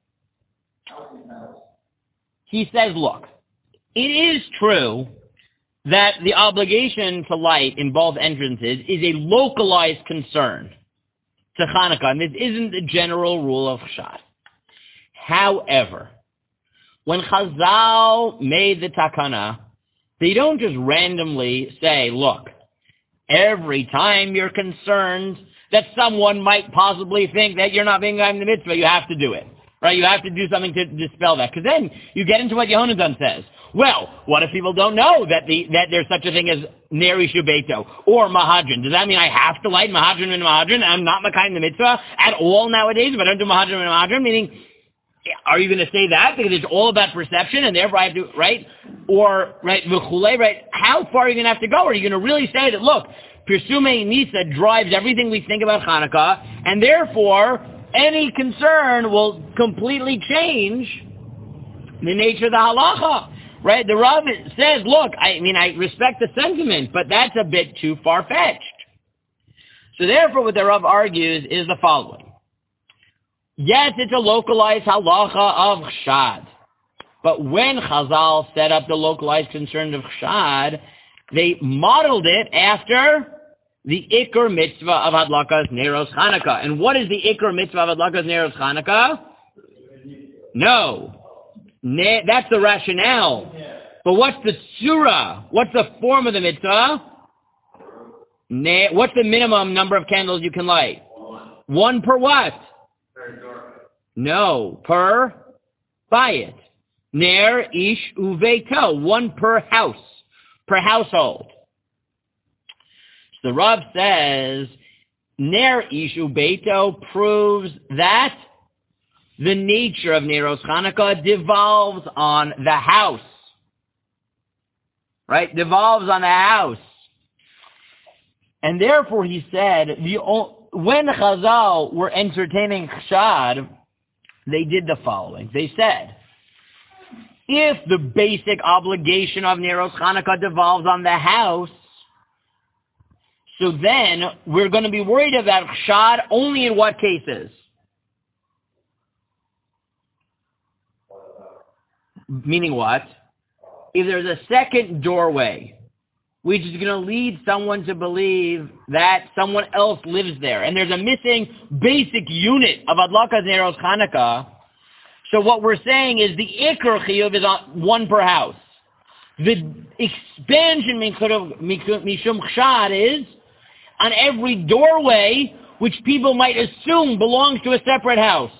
He says, look, it is true that the obligation to light in both entrances is a localized concern to Hanukkah, and this isn't the general rule of chshad. However, when Chazal made the takana, they don't just randomly say, look, every time you're concerned that someone might possibly think that you're not being in the mitzvah, you have to do it. Right? You have to do something to dispel that. Because then you get into what Yehonatan says. Well, what if people don't know that the that there's such a thing as Neri Shubeto or Mahadran? Does that mean I have to light Mahadran and Mahadran? I'm not Makayim the mitzvah at all nowadays if I don't do Mahadran and Mahadran? Meaning, are you going to say that because it's all about perception and therefore I have to, right? Or, right, v'chulei, right? How far are you going to have to go? Are you going to really say that, look, Pirsume Nisa drives everything we think about Hanukkah, and therefore any concern will completely change the nature of the halacha, right? The Rav says, look, I mean, I respect the sentiment, but that's a bit too far-fetched. So therefore, what the Rav argues is the following. Yes, it's a localized halacha of chshad, but when Chazal set up the localized concern of chshad, they modeled it after the Iker mitzvah of Hadlakas Neros Chanukah. And what is the Iker mitzvah of Hadlakas Neros Chanukah? No. Ne- that's the rationale. But what's the surah? What's the form of the mitzvah? Ne- what's the minimum number of candles you can light? One per what? No. Per bayit. Ner ish uveito. One per house. Per household. The Rav says, Ner Ishu Beito proves that the nature of Neros Chanukah devolves on the house. Right? Devolves on the house. And therefore he said, the, when Chazal were entertaining chshad, they did the following. They said, if the basic obligation of Neros Chanukah devolves on the house, so then, we're going to be worried about chshad only in what cases? Meaning what? If there's a second doorway, which is going to lead someone to believe that someone else lives there. And there's a missing basic unit of Adlakas Neros Chanukah. So what we're saying is the Iker Chiyuv is on one per house. The expansion Mishum Chshad is on every doorway which people might assume belongs to a separate house.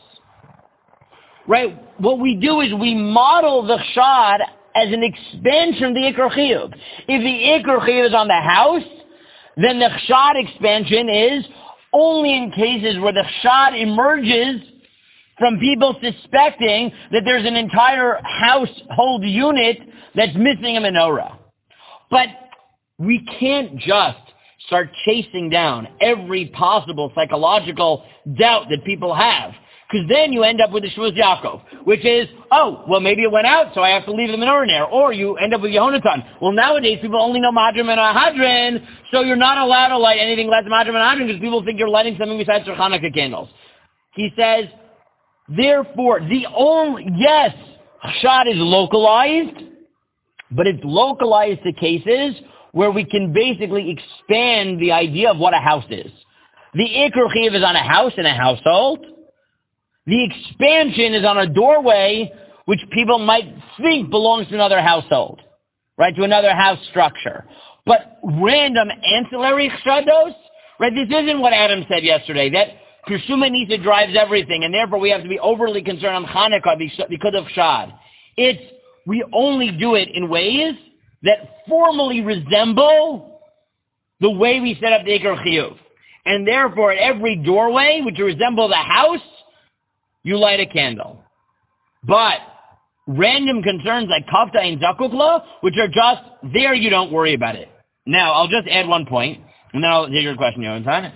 Right? What we do is we model the Chshad as an expansion of the Iker Chiyuv. If the Iker Chiyuv is on the house, then the Chshad expansion is only in cases where the Chshad emerges from people suspecting that there's an entire household unit that's missing a menorah. But we can't just start chasing down every possible psychological doubt that people have. Because then you end up with the Shmuz Yaakov, which is, oh, well, maybe it went out, so I have to leave the menorah there. Or you end up with Yehonatan. Well, nowadays people only know Madrim and Ahadrin, so you're not allowed to light anything less than Madrim and Ahadrin because people think you're lighting something besides their Hanukkah candles. He says, therefore, the only, yes, Chshad is localized, but it's localized to cases where we can basically expand the idea of what a house is. The Iker Chiyuv is on a house and a household. The expansion is on a doorway which people might think belongs to another household, right, to another house structure. But random ancillary chshados, right, this isn't what Adam said yesterday, that Pirsuma Nisa drives everything, and therefore we have to be overly concerned on Hanukkah because of Chshad. It's, we only do it in ways that formally resemble the way we set up the Iker Chiyuv. And therefore, at every doorway, which resembles a house, you light a candle. But random concerns like kafta and zakukla, which are just there, you don't worry about it. Now, I'll just add one point, and then I'll take your question, Yonatan.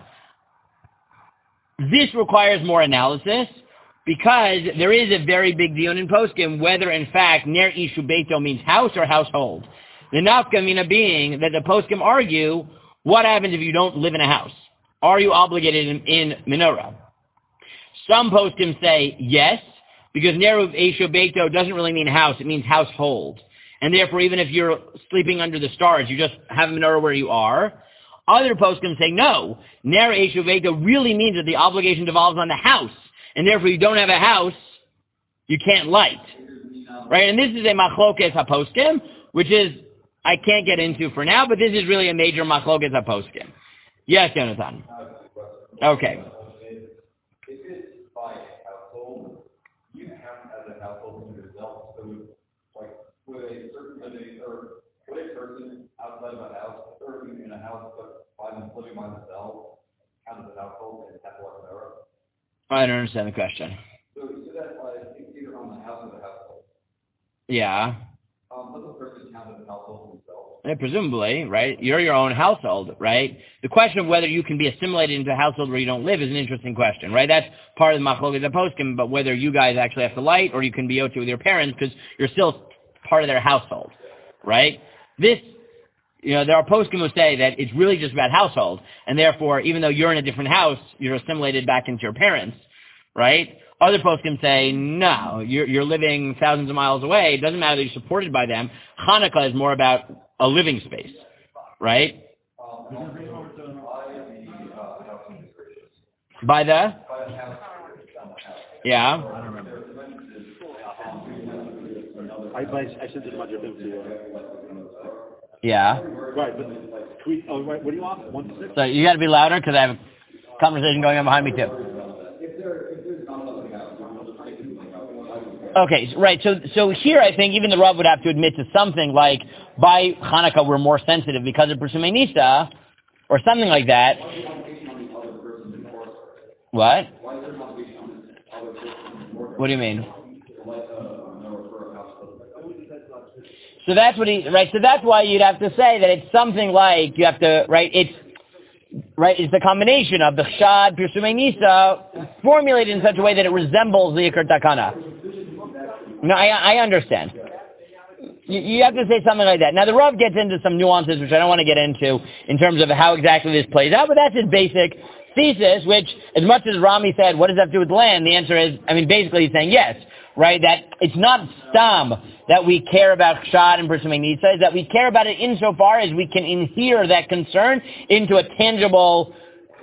This requires more analysis, because there is a very big deal in poskim whether, in fact, ner ishu beito means house or household. The nafka mina being that the poskim argue, what happens if you don't live in a house? Are you obligated in, in menorah? Some poskim say yes, because Neruv Esho Beito doesn't really mean house, it means household. And therefore, even if you're sleeping under the stars, you just have a menorah where you are. Other poskim say no, Ner Esho Beito really means that the obligation devolves on the house. And therefore, you don't have a house, you can't light. Right? And this is a machlokes haposkim, which is, I can't get into for now, but this is really a major machlokes haposkim. Yes, Jonathan. Okay. Would a certain or would a person outside of a house, a person in a house, but by them living by themselves, count as a household and have one menorah? I don't understand the question. So you said that uh, either on the house or the household. Yeah. Um, does a person count as a household themselves? Yeah, presumably, right? You're your own household, right? The question of whether you can be assimilated into a household where you don't live is an interesting question, right? That's part of the machlokes haposkim, but whether you guys actually have to light or you can be yotze with your parents because you're still part of their household, right? This, you know, there are poskim who say that it's really just about household, and therefore, even though you're in a different house, you're assimilated back into your parents, right? Other poskim say, no, you're, you're living thousands of miles away. It doesn't matter that you're supported by them. Hanukkah is more about a living space, right? By the? Yeah. I don't remember. I, I sent it much of them to you. Yeah. Right, but tweet. Oh, right. What do you want? One to six. So you got to be louder because I have a conversation going on behind me too. Okay, right. So, so here I think even the Rav would have to admit to something like by Hanukkah we're more sensitive because of Pirsumei Nisa, or something like that. What? What do you mean? So that's what he, right, so that's why you'd have to say that it's something like, you have to, right, it's, right, it's the combination of the Chshad, Pirsumei Nisa, formulated in such a way that it resembles the Iker Takana. No, I, I understand. You, you have to say something like that. Now, the Rav gets into some nuances, which I don't want to get into, in terms of how exactly this plays out, but that's his basic thesis, which, as much as Rami said, what does that have to do with land? The answer is, I mean, basically he's saying yes, right? That it's not stam that we care about Kshad and pursuing Nitza, is that we care about it insofar as we can inhere that concern into a tangible,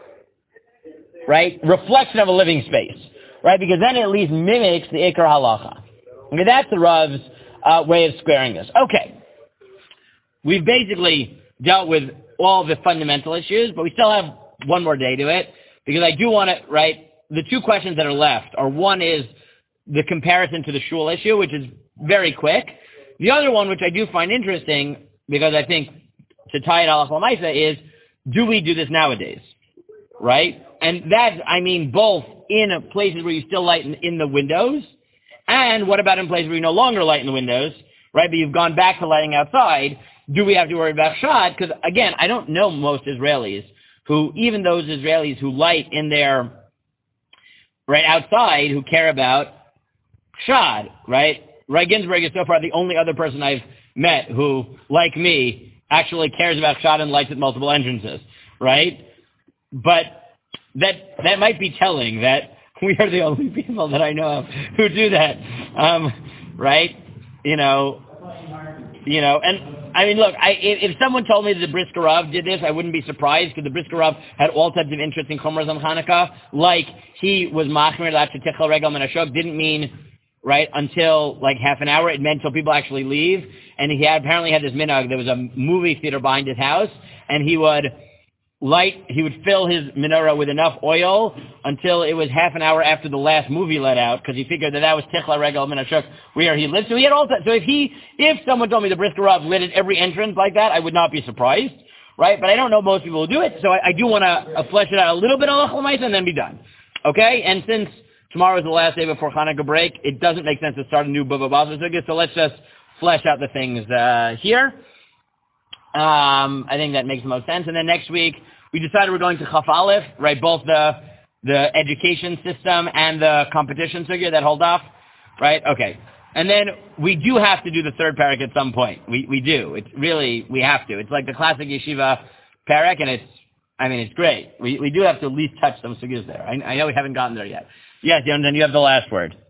right, reflection of a living space, right? Because then it at least mimics the Ikar Halacha. Okay, that's the Rav's uh, way of squaring this. Okay. We've basically dealt with all the fundamental issues, but we still have one more day to it, because I do want to, right, the two questions that are left are, one is the comparison to the shul issue, which is very quick. The other one, which I do find interesting, because I think to tie it Halach L'Maisa, is, do we do this nowadays? Right? And that, I mean, both in places where you still light in, in the windows, and what about in places where you no longer light in the windows, right, but you've gone back to lighting outside? Do we have to worry about Shad? Because, again, I don't know most Israelis who, even those Israelis who light in their, right, outside, who care about Shad, right? Ray Ginsburg is so far the only other person I've met who, like me, actually cares about Shad and lights at multiple entrances, right? But that that might be telling that we are the only people that I know of who do that, um, right? You know, you know, and I mean, look, I, if, if someone told me that the Brisker Rav did this, I wouldn't be surprised, because the Brisker Rav had all types of interest in Chumras on Hanukkah, like he was machmir that Tichel Regel Menashok didn't mean, right, until like half an hour. It meant until people actually leave. And he had, apparently had this minhag. There was a movie theater behind his house, and he would light, he would fill his menorah with enough oil until it was half an hour after the last movie let out, because he figured that that was Tichla Regel Menashuk, where he lived. So he had all that. So if he, if someone told me the Brisker Rav lit at every entrance like that, I would not be surprised, right? But I don't know most people who do it, so I, I do want to uh, flesh it out a little bit on L'Maisa and then be done. Okay? And since tomorrow is the last day before Hanukkah break, it doesn't make sense to start a new Bava Basra Sugya, so let's just flesh out the things uh, here. Um, I think that makes the most sense. And then next week, we decided we're going to Chaf Aleph, right? Both the the education system and the competition sugya that hold off, right? Okay. And then we do have to do the third parak at some point. We we do. It's really, we have to. It's like the classic yeshiva parak, and it's, I mean, it's great. We we do have to at least touch some sugyas there. I, I know we haven't gotten there yet. Yes, Yonatan, you have the last word.